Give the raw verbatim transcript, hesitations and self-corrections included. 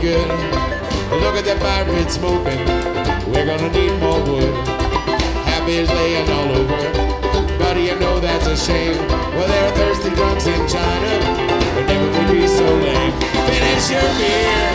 good. Look at that fire pit smoking. We're gonna need more wood. Happy is laying all over. But you know that's a shame. Well, there are thirsty drunks in China. But never could be so lame. Finish your beer.